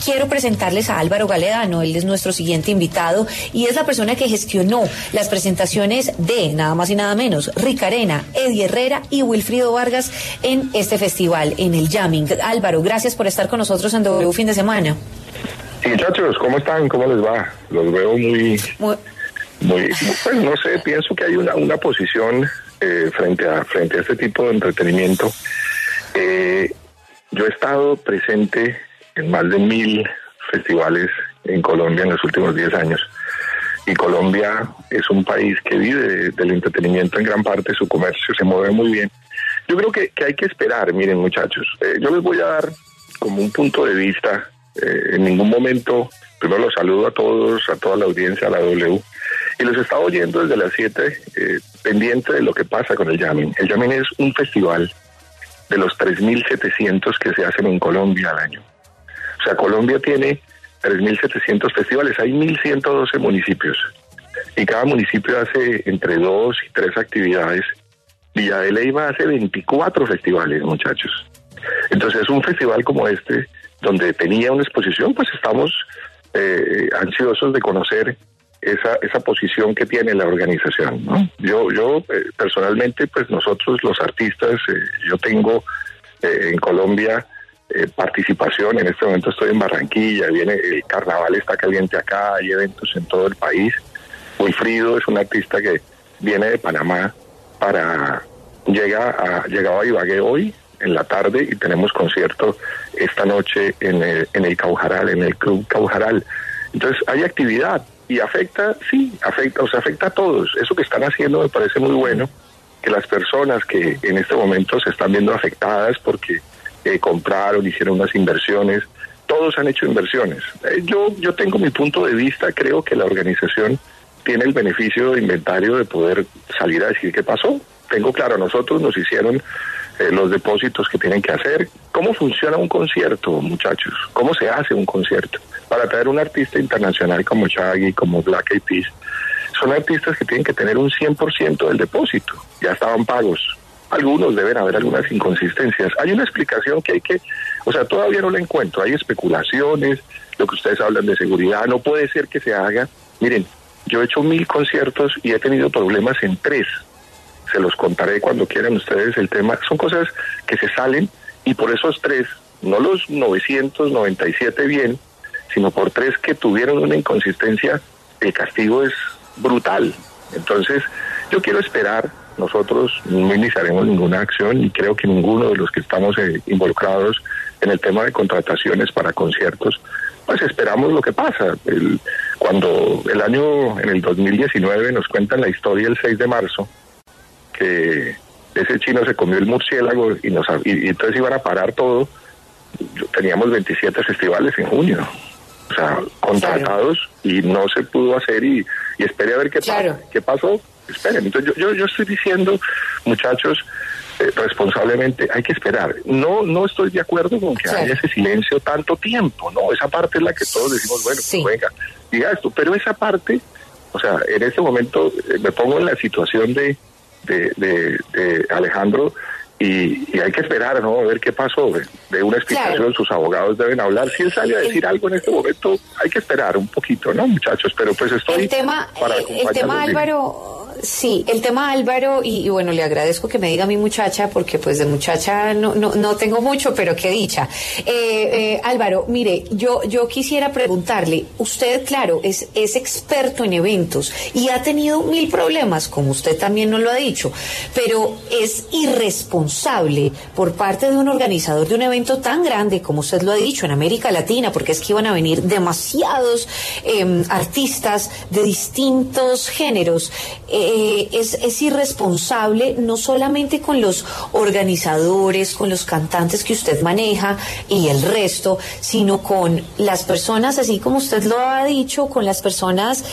Quiero presentarles a Álvaro Galedano, él es nuestro siguiente invitado y es la persona que gestionó las presentaciones de nada más y nada menos Rick Arena, Eddie Herrera y Wilfrido Vargas en este festival, en el Jamming. Álvaro, gracias por estar con nosotros en W Fin de Semana. Sí, muchachos, ¿cómo están? ¿Cómo les va? Los veo muy pues no sé, pienso que hay una posición frente a este tipo de entretenimiento. Yo he estado presente en más de 1000 festivales en Colombia en los últimos 10 años. Y Colombia es un país que vive del entretenimiento en gran parte, su comercio se mueve muy bien. Yo creo que hay que esperar, miren muchachos, yo les voy a dar como un punto de vista, en ningún momento, primero los saludo a todos, a toda la audiencia, a la W, y los estaba oyendo desde las 7, pendiente de lo que pasa con el Jamming. El Jamming es un festival de los 3.700 que se hacen en Colombia al año. O sea, Colombia tiene 3.700 festivales, hay 1.112 municipios y cada municipio hace entre 2 y 3 actividades. Villa de Leyva hace 24 festivales, muchachos. Entonces, un festival como este, donde tenía una exposición, pues estamos ansiosos de conocer esa posición que tiene la organización, ¿no? Yo personalmente, pues nosotros los artistas, yo tengo en Colombia participación. En este momento estoy en Barranquilla, viene el carnaval, está caliente acá, hay eventos en todo el país. Wilfrido es un artista que viene de Panamá llegaba a Ibagué hoy en la tarde y tenemos concierto esta noche en el Caujaral, en el Club Caujaral. Entonces hay actividad y afecta a todos. Eso que están haciendo me parece muy bueno, que las personas que en este momento se están viendo afectadas porque compraron, hicieron unas inversiones, todos han hecho inversiones. Yo tengo mi punto de vista, creo que la organización tiene el beneficio de inventario de poder salir a decir qué pasó. Tengo claro, a nosotros nos hicieron los depósitos que tienen que hacer. ¿Cómo funciona un concierto, muchachos? ¿Cómo se hace un concierto? Para traer un artista internacional como Shaggy, como Black Eyed Peas, son artistas que tienen que tener un 100% del depósito. Ya estaban pagos. Algunos deben haber algunas inconsistencias. Hay una explicación que todavía no la encuentro. Hay especulaciones, lo que ustedes hablan de seguridad, no puede ser que se haga. Miren, yo he hecho 1000 conciertos y he tenido problemas en 3. Se los contaré cuando quieran ustedes el tema. Son cosas que se salen y por esos 3, no los 997 bien, sino por 3 que tuvieron una inconsistencia, el castigo es brutal. Entonces, yo quiero esperar. Nosotros no iniciaremos ninguna acción y creo que ninguno de los que estamos involucrados en el tema de contrataciones para conciertos, pues esperamos lo que pasa. Cuando en el 2019 nos cuentan la historia el 6 de marzo, que ese chino se comió el murciélago y entonces iban a parar todo, teníamos 27 festivales en junio. O sea, contratados y no se pudo hacer y esperé a ver qué pasó. Esperen, entonces yo estoy diciendo, muchachos, responsablemente hay que esperar. No estoy de acuerdo con que haya ese silencio tanto tiempo, no, esa parte es la que todos decimos, bueno, pues venga, diga esto, pero esa parte, o sea, en este momento me pongo en la situación de Alejandro y hay que esperar, ¿no? A ver qué pasó, de una explicación, sus abogados deben hablar. Si él sale a decir algo en este momento, hay que esperar un poquito, ¿no, muchachos? Pero pues estoy para acompañarlos. El tema, Álvaro... Sí, el tema Álvaro, y bueno, le agradezco que me diga mi muchacha, porque pues de muchacha no tengo mucho, pero qué dicha. Álvaro, mire, yo quisiera preguntarle, usted, claro, es experto en eventos y ha tenido 1000 problemas, como usted también nos lo ha dicho, pero es irresponsable por parte de un organizador de un evento tan grande, como usted lo ha dicho, en América Latina, porque es que iban a venir demasiados artistas de distintos géneros. Es irresponsable no solamente con los organizadores, con los cantantes que usted maneja y el resto, sino con las personas, así como usted lo ha dicho, con las personas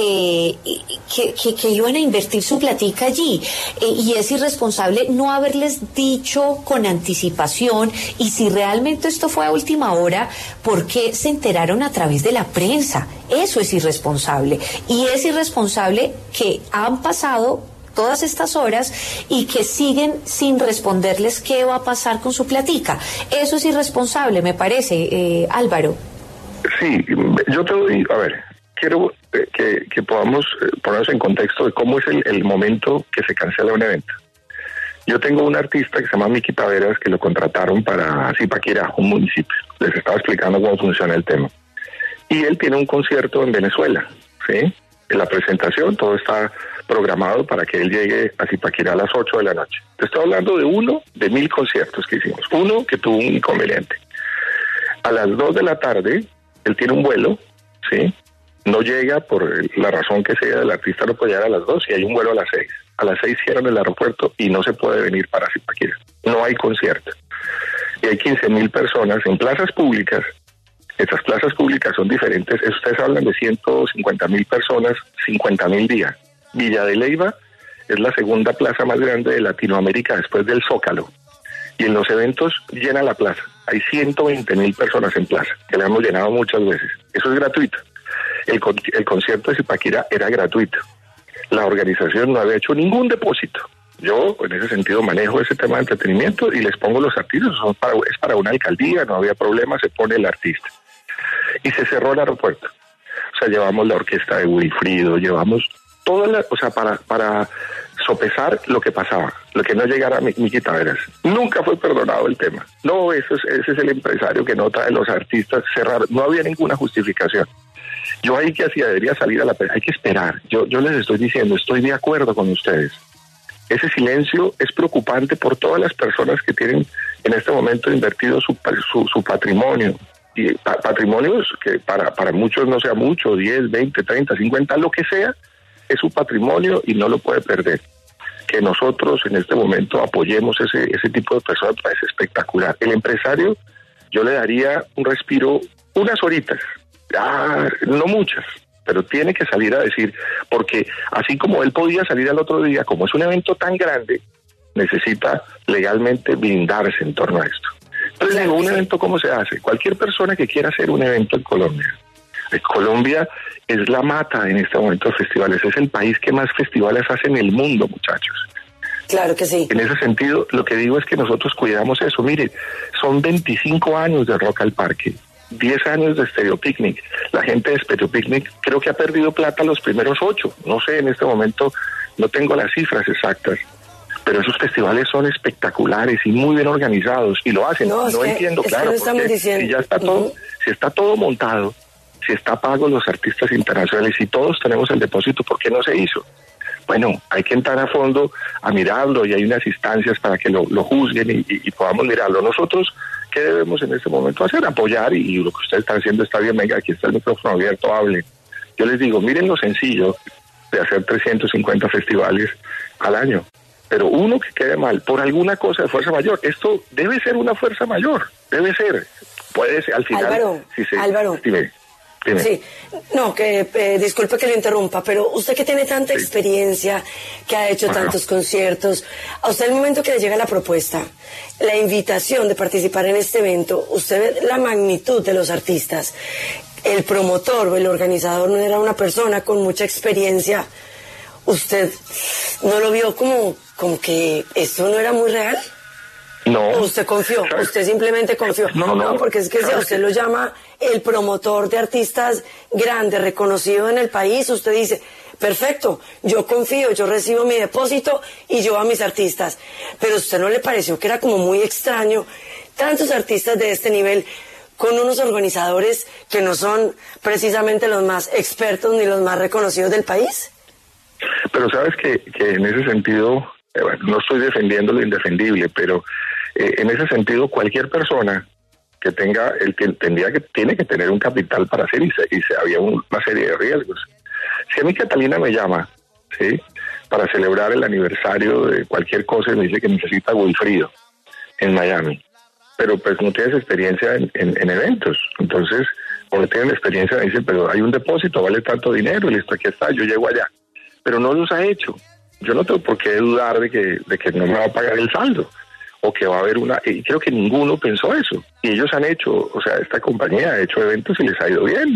que iban a invertir su platica allí. Y es irresponsable no haberles dicho con anticipación, y si realmente esto fue a última hora, ¿por qué se enteraron a través de la prensa? Eso es irresponsable. Y es irresponsable que han pasado todas estas horas y que siguen sin responderles qué va a pasar con su platica. Eso es irresponsable, me parece, Álvaro. Sí, yo te doy, a ver, quiero que podamos ponernos en contexto de cómo es el momento que se cancela un evento. Yo tengo un artista que se llama Miki Taveras que lo contrataron para Zipaquirá, un municipio. Les estaba explicando cómo funciona el tema. Y él tiene un concierto en Venezuela, ¿sí? En la presentación todo está programado para que él llegue a Zipaquirá a las 8 de la noche. Te estoy hablando de uno de 1000 conciertos que hicimos. Uno que tuvo un inconveniente. A las 2 de la tarde, él tiene un vuelo, ¿sí? No llega por la razón que sea, el artista no puede llegar a las 2 y hay un vuelo a las 6. A las 6 cierran el aeropuerto y no se puede venir para Zipaquirá. No hay concierto. Y hay 15,000 personas en plazas públicas. Estas plazas públicas son diferentes. Ustedes hablan de 150,000 personas, 50,000 días. Villa de Leyva es la segunda plaza más grande de Latinoamérica después del Zócalo. Y en los eventos llena la plaza. Hay 120,000 personas en plaza, que la hemos llenado muchas veces. Eso es gratuito. El concierto de Zipaquirá era gratuito. La organización no había hecho ningún depósito. Yo, en ese sentido, manejo ese tema de entretenimiento y les pongo los artistas. Es para una alcaldía, no había problema, se pone el artista. Y se cerró el aeropuerto. O sea, llevamos la orquesta de Wilfrido, llevamos para sopesar lo que pasaba, lo que no llegara a Miki Taveras. Nunca fue perdonado el tema. No, ese es el empresario que no trae los artistas cerrar. No había ninguna justificación. Yo ahí que hacía, debería salir a la prensa, hay que esperar. Yo les estoy diciendo, estoy de acuerdo con ustedes. Ese silencio es preocupante por todas las personas que tienen en este momento invertido su patrimonio. Y patrimonios que para muchos no sea mucho, 10, 20, 30, 50, lo que sea, es su patrimonio y no lo puede perder. Que nosotros en este momento apoyemos ese tipo de personas es espectacular. El empresario, yo le daría un respiro, unas horitas, no muchas, pero tiene que salir a decir, porque así como él podía salir al otro día, como es un evento tan grande, necesita legalmente blindarse en torno a esto. Entonces digo, un evento, ¿cómo se hace? Cualquier persona que quiera hacer un evento en Colombia. Colombia es la mata en este momento de festivales, es el país que más festivales hace en el mundo, muchachos. Claro que sí. En ese sentido, lo que digo es que nosotros cuidamos eso. Mire, son 25 años de Rock al Parque, 10 años de Stereo Picnic. La gente de Stereo Picnic creo que ha perdido plata los primeros 8. No sé, en este momento no tengo las cifras exactas. Pero esos festivales son espectaculares y muy bien organizados y lo hacen. No entiendo, claro, porque si ya está todo, si está todo montado, si está pago los artistas internacionales y todos tenemos el depósito, ¿por qué no se hizo? Bueno, hay que entrar a fondo a mirarlo y hay unas instancias para que lo juzguen y podamos mirarlo. Nosotros, ¿qué debemos en este momento hacer? Apoyar y lo que ustedes están haciendo está bien, venga, aquí está el micrófono abierto, hable. Yo les digo, miren lo sencillo de hacer 350 festivales al año. Pero uno que quede mal por alguna cosa de fuerza mayor, esto debe ser una fuerza mayor, debe ser, puede ser al final. Álvaro, Dime. Sí, no, disculpe que le interrumpa, pero usted que tiene tanta experiencia, que ha hecho tantos conciertos, a usted el momento que le llega la propuesta, la invitación de participar en este evento, usted ve la magnitud de los artistas, el promotor o el organizador no era una persona con mucha experiencia, ¿usted no lo vio como que esto no era muy real? No. ¿O usted confió? ¿Usted simplemente confió? No, porque es que si a usted lo llama el promotor de artistas grande, reconocido en el país, usted dice, perfecto, yo confío, yo recibo mi depósito y yo a mis artistas. Pero ¿a usted no le pareció que era como muy extraño tantos artistas de este nivel con unos organizadores que no son precisamente los más expertos ni los más reconocidos del país? Pero sabes que en ese sentido, no estoy defendiendo lo indefendible, pero en ese sentido cualquier persona que tenga, tiene que tener un capital para hacer y había una serie de riesgos. Si a mí Catalina me llama, ¿sí?, para celebrar el aniversario de cualquier cosa y me dice que necesita Wilfrido en Miami, pero pues no tienes experiencia en eventos, entonces, o no tienen experiencia, me dicen, pero hay un depósito, vale tanto dinero, y listo, aquí está, yo llego allá. Pero no los ha hecho. Yo no tengo por qué dudar de que no me va a pagar el saldo o que va a haber y creo que ninguno pensó eso. Y ellos han hecho, o sea, esta compañía ha hecho eventos y les ha ido bien.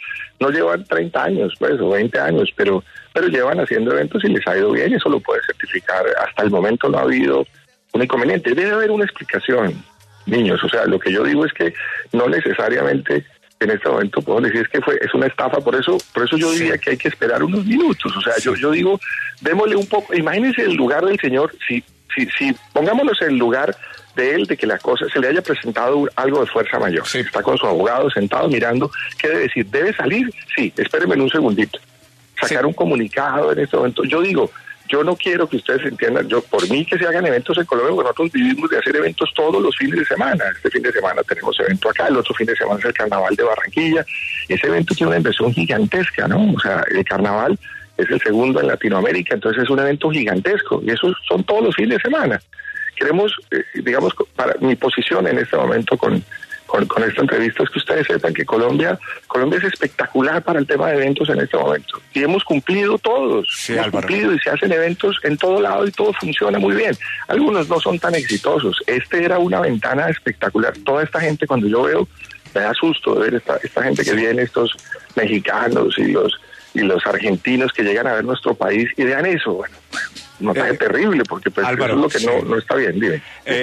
No llevan 30 años, pues, o 20 años, pero llevan haciendo eventos y les ha ido bien. Eso lo puede certificar. Hasta el momento no ha habido un inconveniente. Debe haber una explicación, niños. O sea, lo que yo digo es que no necesariamente en este momento puedo decir es una estafa, por eso yo diría que hay que esperar unos minutos. O sea, yo digo, démosle un poco, imagínense el lugar del señor, si pongámonos en el lugar de él, de que la cosa se le haya presentado algo de fuerza mayor. Sí. Está con su abogado sentado mirando, ¿qué debe decir? ¿Debe salir? Sí, espérenme un segundito. Sacar un comunicado en este momento. Yo digo, yo no quiero que ustedes entiendan, por mí que se hagan eventos en Colombia, porque nosotros vivimos de hacer eventos todos los fines de semana. Este fin de semana tenemos evento acá, el otro fin de semana es el Carnaval de Barranquilla. Ese evento tiene una inversión gigantesca, ¿no? O sea, el Carnaval es el segundo en Latinoamérica, entonces es un evento gigantesco, y eso son todos los fines de semana. Queremos, digamos, para mi posición en este momento con esta entrevista es que ustedes sepan que Colombia es espectacular para el tema de eventos en este momento. Y hemos cumplido todos. Sí, hemos cumplido y se hacen eventos en todo lado y todo funciona muy bien. Algunos no son tan exitosos. Este era una ventana espectacular. Toda esta gente, cuando yo veo, me da susto de ver esta gente que viene, estos mexicanos y los argentinos que llegan a ver nuestro país y vean eso. Bueno, no es terrible, porque pues Álvaro, eso es lo que no está bien, dime.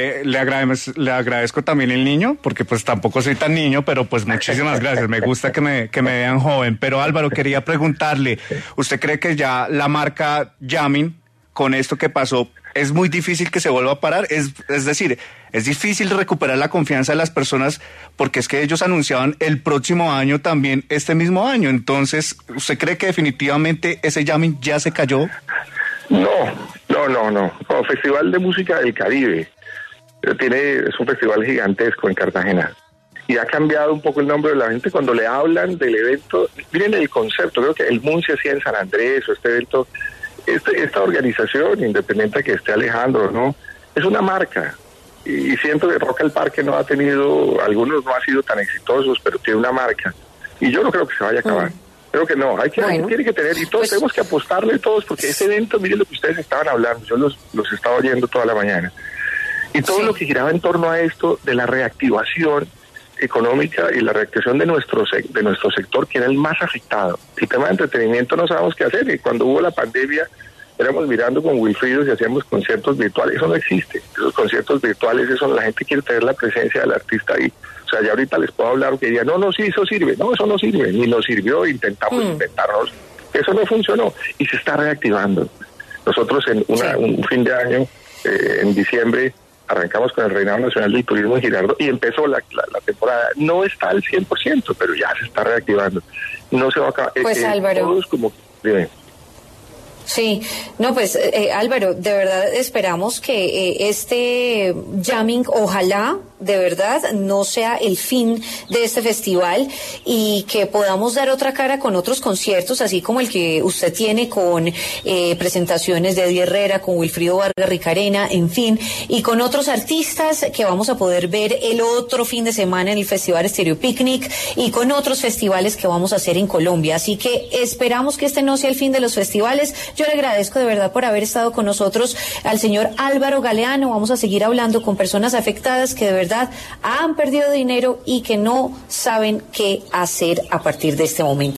Le agradezco también el niño, porque pues tampoco soy tan niño, pero pues muchísimas gracias, me gusta que me vean joven. Pero Álvaro, quería preguntarle, ¿usted cree que ya la marca Yamin, con esto que pasó, es muy difícil que se vuelva a parar? Es decir, es difícil recuperar la confianza de las personas, porque es que ellos anunciaban el próximo año también, este mismo año. Entonces, ¿usted cree que definitivamente ese Yamin ya se cayó? No. Festival de Música del Caribe es un festival gigantesco en Cartagena y ha cambiado un poco el nombre de la gente cuando le hablan del evento. Miren el concepto, creo que el MUN se hacía en San Andrés, o este evento, esta organización, independiente de que esté Alejandro, ¿no? Es una marca, y siento que Rock al Parque algunos no han sido tan exitosos, pero tiene una marca, y yo no creo que se vaya a acabar. Creo que no, tiene que tener, y todos tenemos que apostarle todos, porque ese evento, miren lo que ustedes estaban hablando, yo los estaba oyendo toda la mañana, y todo lo que giraba en torno a esto de la reactivación económica y la reactivación de nuestro sector, que era el más afectado. El tema de entretenimiento no sabemos qué hacer, y cuando hubo la pandemia éramos mirando con Wilfrido si hacíamos conciertos virtuales. Eso no existe. Esos conciertos virtuales, la gente quiere tener la presencia del artista ahí. O sea, ya ahorita les puedo hablar que digan, no, sí, eso sirve. No, eso no sirve. Ni nos sirvió, intentamos inventarnos. Eso no funcionó y se está reactivando. Nosotros en un fin de año, en diciembre, arrancamos con el Reinado Nacional del Turismo en Girardot y empezó la temporada. No está al 100%, pero ya se está reactivando. No se va a acabar. Pues Álvaro. Todos como... Dime. Sí, no, pues Álvaro, de verdad esperamos que este jamming, ojalá de verdad no sea el fin de este festival y que podamos dar otra cara con otros conciertos, así como el que usted tiene con presentaciones de Eddie Herrera, con Wilfrido Vargas Ricarena, en fin, y con otros artistas que vamos a poder ver el otro fin de semana en el Festival Estéreo Picnic y con otros festivales que vamos a hacer en Colombia. Así que esperamos que este no sea el fin de los festivales. Yo le agradezco de verdad por haber estado con nosotros al señor Álvaro Galeano. Vamos a seguir hablando con personas afectadas que de verdad han perdido dinero y que no saben qué hacer a partir de este momento.